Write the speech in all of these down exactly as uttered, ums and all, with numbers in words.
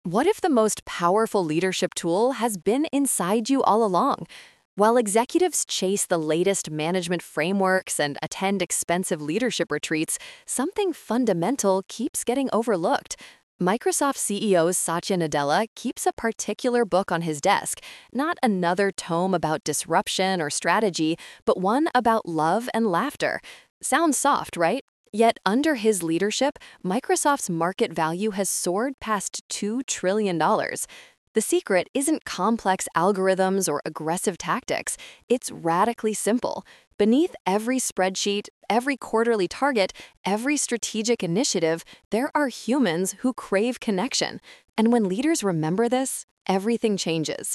What if the most powerful leadership tool has been inside you all along? While executives chase the latest management frameworks and attend expensive leadership retreats, something fundamental keeps getting overlooked. Microsoft C E O Satya Nadella keeps a particular book on his desk, not another tome about disruption or strategy, but one about love and laughter. Sounds soft, right? Yet, under his leadership, Microsoft's market value has soared past two trillion dollars. The secret isn't complex algorithms or aggressive tactics, it's radically simple. Beneath every spreadsheet, every quarterly target, every strategic initiative, there are humans who crave connection. And when leaders remember this, everything changes.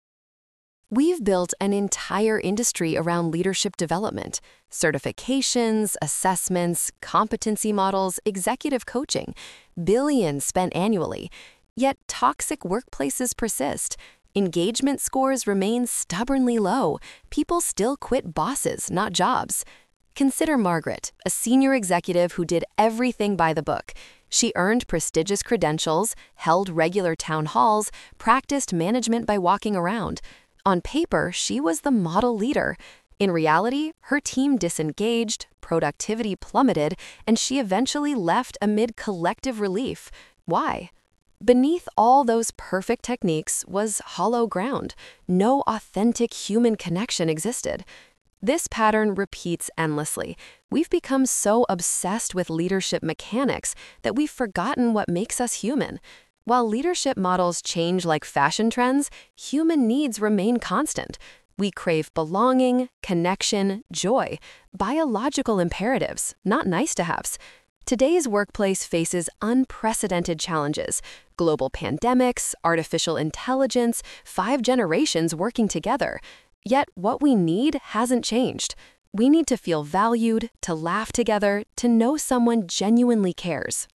We've built an entire industry around leadership development: certifications, assessments, competency models, executive coaching, billions spent annually. Yet toxic workplaces persist. Engagement scores remain stubbornly low. People still quit bosses, not jobs. Consider Margaret, a senior executive who did everything by the book. She earned prestigious credentials, held regular town halls, practiced management by walking around. On paper, she was the model leader. In reality, her team disengaged, productivity plummeted, and she eventually left amid collective relief. Why? Beneath all those perfect techniques was hollow ground. No authentic human connection existed. This pattern repeats endlessly. We've become so obsessed with leadership mechanics that we've forgotten what makes us human. While leadership models change like fashion trends, human needs remain constant. We crave belonging, connection, joy, biological imperatives, not nice-to-haves. Today's workplace faces unprecedented challenges: global pandemics, artificial intelligence, five generations working together. Yet what we need hasn't changed. We need to feel valued, to laugh together, to know someone genuinely cares.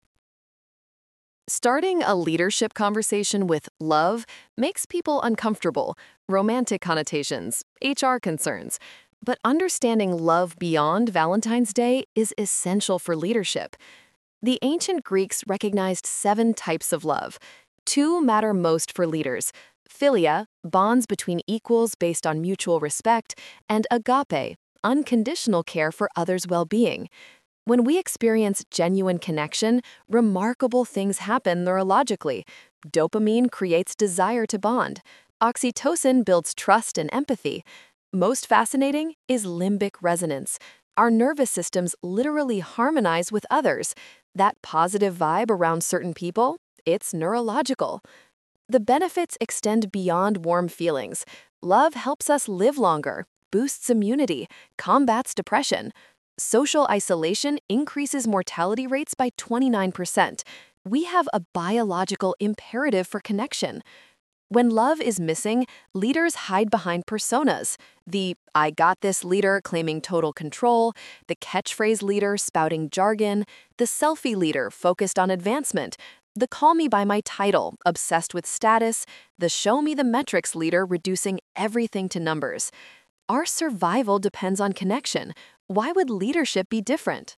Starting a leadership conversation with love makes people uncomfortable: romantic connotations, H R concerns. But understanding love beyond Valentine's Day is essential for leadership. The ancient Greeks recognized seven types of love. Two matter most for leaders: philia, bonds between equals based on mutual respect, and agape, unconditional care for others' well-being. When we experience genuine connection, remarkable things happen neurologically. Dopamine creates desire to bond. Oxytocin builds trust and empathy. Most fascinating is limbic resonance. Our nervous systems literally harmonize with others. That positive vibe around certain people, it's neurological. The benefits extend beyond warm feelings. Love helps us live longer, boosts immunity, combats depression. Social isolation increases mortality rates by twenty-nine percent. We have a biological imperative for connection. When love is missing, leaders hide behind personas: the "I got this" leader claiming total control, the catchphrase leader spouting jargon, the selfie leader focused on advancement, the "call me by my title" obsessed with status, the "show me the metrics" leader reducing everything to numbers. Our survival depends on connection. Why would leadership be different?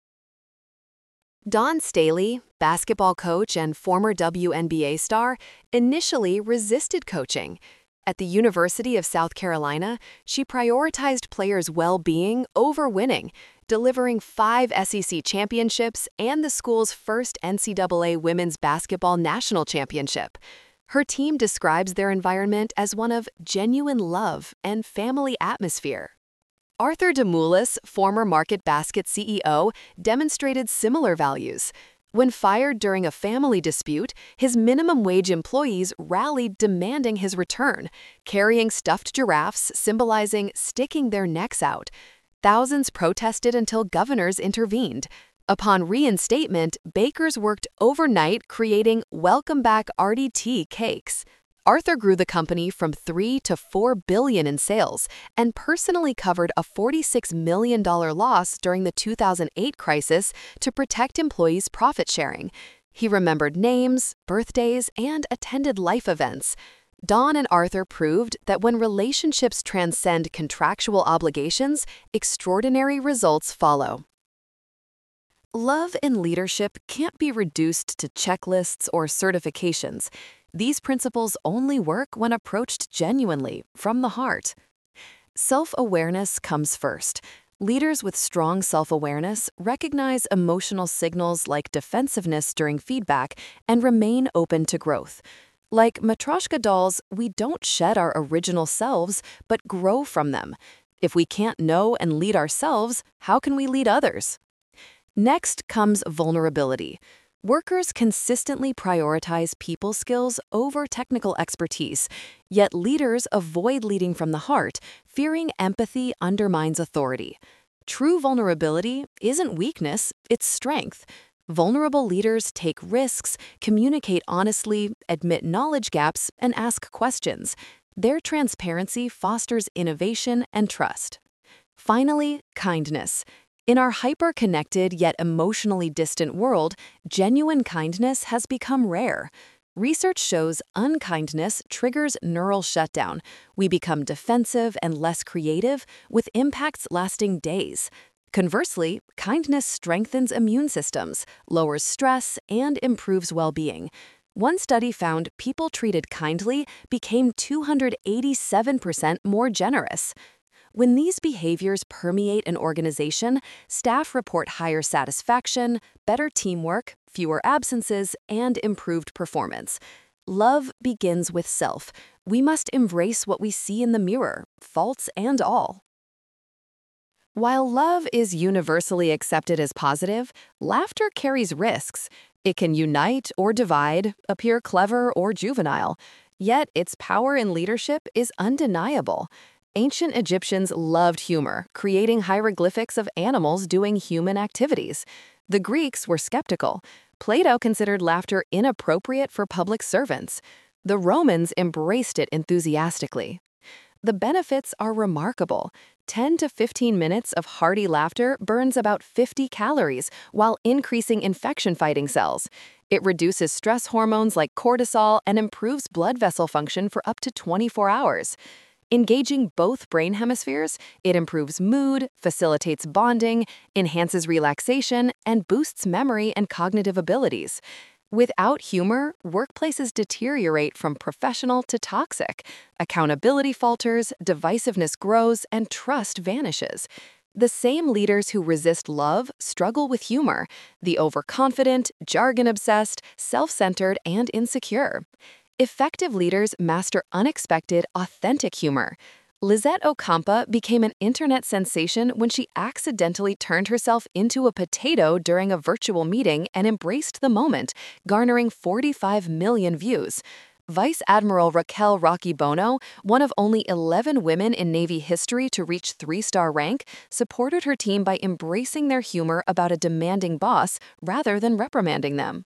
Dawn Staley, basketball coach and former W N B A star, initially resisted coaching. At the University of South Carolina, she prioritized players' well-being over winning, delivering five S E C championships and the school's first N C double A women's basketball national championship. Her team describes their environment as one of genuine love and family atmosphere. Arthur DeMoulis, former MarketBasket C E O, demonstrated similar values. When fired during a family dispute, his minimum wage employees rallied demanding his return, carrying stuffed giraffes symbolizing sticking their necks out. Thousands protested until governors intervened. Upon reinstatement, bakers worked overnight creating Welcome Back R D T cakes. Arthur grew the company from three to four billion in sales and personally covered a forty-six million dollars loss during the two thousand eight crisis to protect employees' profit sharing. He remembered names, birthdays, and attended life events. Dawn and Arthur proved that when relationships transcend contractual obligations, extraordinary results follow. Love in leadership can't be reduced to checklists or certifications. These principles only work when approached genuinely, from the heart. Self-awareness comes first. Leaders with strong self-awareness recognize emotional signals like defensiveness during feedback and remain open to growth. Like Matryoshka dolls, we don't shed our original selves, but grow from them. If we can't know and lead ourselves, how can we lead others? Next comes vulnerability. Workers consistently prioritize people skills over technical expertise, yet leaders avoid leading from the heart, fearing empathy undermines authority. True vulnerability isn't weakness, it's strength. Vulnerable leaders take risks, communicate honestly, admit knowledge gaps, and ask questions. Their transparency fosters innovation and trust. Finally, kindness. In our hyper-connected yet emotionally distant world, genuine kindness has become rare. Research shows unkindness triggers neural shutdown. We become defensive and less creative, with impacts lasting days. Conversely, kindness strengthens immune systems, lowers stress, and improves well-being. One study found people treated kindly became two hundred eighty-seven percent more generous. When these behaviors permeate an organization, staff report higher satisfaction, better teamwork, fewer absences, and improved performance. Love begins with self. We must embrace what we see in the mirror, faults and all. While love is universally accepted as positive, laughter carries risks. It can unite or divide, appear clever or juvenile. Yet its power in leadership is undeniable. Ancient Egyptians loved humor, creating hieroglyphics of animals doing human activities. The Greeks were skeptical. Plato considered laughter inappropriate for public servants. The Romans embraced it enthusiastically. The benefits are remarkable. ten to fifteen minutes of hearty laughter burns about fifty calories while increasing infection-fighting cells. It reduces stress hormones like cortisol and improves blood vessel function for up to twenty-four hours. Engaging both brain hemispheres, it improves mood, facilitates bonding, enhances relaxation, and boosts memory and cognitive abilities. Without humor, workplaces deteriorate from professional to toxic. Accountability falters, divisiveness grows, and trust vanishes. The same leaders who resist love struggle with humor, the overconfident, jargon-obsessed, self-centered, and insecure. Effective leaders master unexpected, authentic humor. Lizette Ocampo became an internet sensation when she accidentally turned herself into a potato during a virtual meeting and embraced the moment, garnering forty-five million views. Vice Admiral Raquel Rocky Bono, one of only eleven women in Navy history to reach three-star rank, supported her team by embracing their humor about a demanding boss rather than reprimanding them.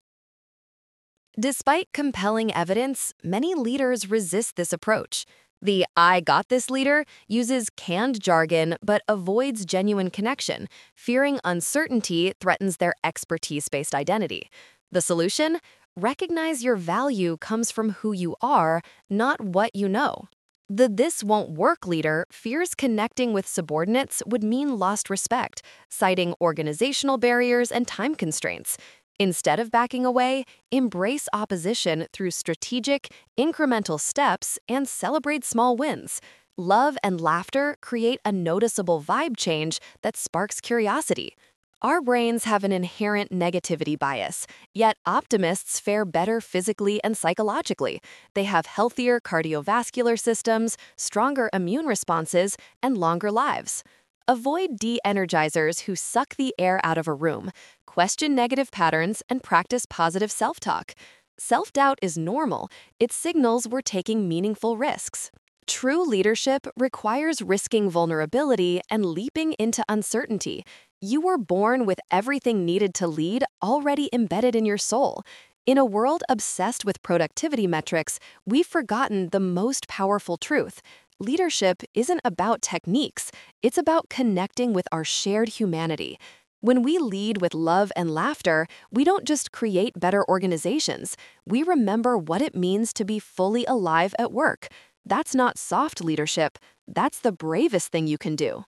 Despite compelling evidence, many leaders resist this approach. The "I got this" leader uses canned jargon but avoids genuine connection, fearing uncertainty threatens their expertise-based identity. The solution? Recognize your value comes from who you are, not what you know. The "this won't work" leader fears connecting with subordinates would mean lost respect, citing organizational barriers and time constraints. Instead of backing away, embrace opposition through strategic, incremental steps and celebrate small wins. Love and laughter create a noticeable vibe change that sparks curiosity. Our brains have an inherent negativity bias, yet optimists fare better physically and psychologically. They have healthier cardiovascular systems, stronger immune responses, and longer lives. Avoid de-energizers who suck the air out of a room. Question negative patterns and practice positive self-talk. Self-doubt is normal. It signals we're taking meaningful risks. True leadership requires risking vulnerability and leaping into uncertainty. You were born with everything needed to lead already embedded in your soul. In a world obsessed with productivity metrics, we've forgotten the most powerful truth. Leadership isn't about techniques, it's about connecting with our shared humanity. When we lead with love and laughter, we don't just create better organizations, we remember what it means to be fully alive at work. That's not soft leadership, that's the bravest thing you can do.